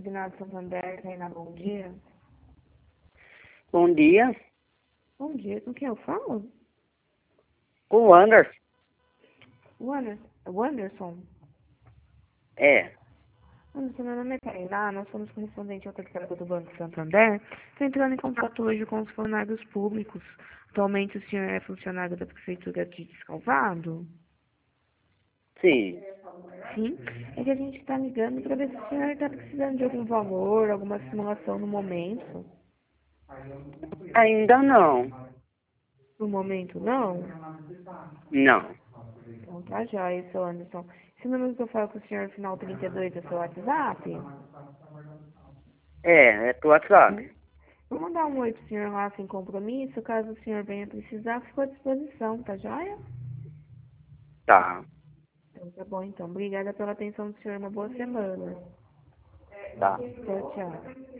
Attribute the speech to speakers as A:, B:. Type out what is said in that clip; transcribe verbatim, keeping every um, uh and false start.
A: Consignado Santander, Tainá, bom dia.
B: Bom dia,
A: Bom dia, com quem eu falo?
B: o Anderson.
A: O Anderson. O Anderson?
B: É,
A: Anderson, meu nome é Tainá, nós somos correspondente autorizado do Banco Santander. Estou entrando em contato hoje com os funcionários públicos. Atualmente o senhor é funcionário da Prefeitura de Descalvado?
B: sim.
A: Sim. É que a gente está ligando para ver se o senhor está precisando de algum valor, alguma simulação no momento.
B: Ainda não.
A: No momento, não?
B: Não.
A: Então tá jóia, seu Anderson. Esse número que eu falo com o senhor, final trinta e dois, é seu WhatsApp?
B: É, é do WhatsApp.
A: Vou mandar um oi pro senhor lá sem compromisso. Caso o senhor venha precisar, fico à disposição, tá joia?
B: Tá,
A: Então tá bom, então. Obrigada pela atenção do senhor. Uma boa semana.
B: tá.
A: Tchau, tchau.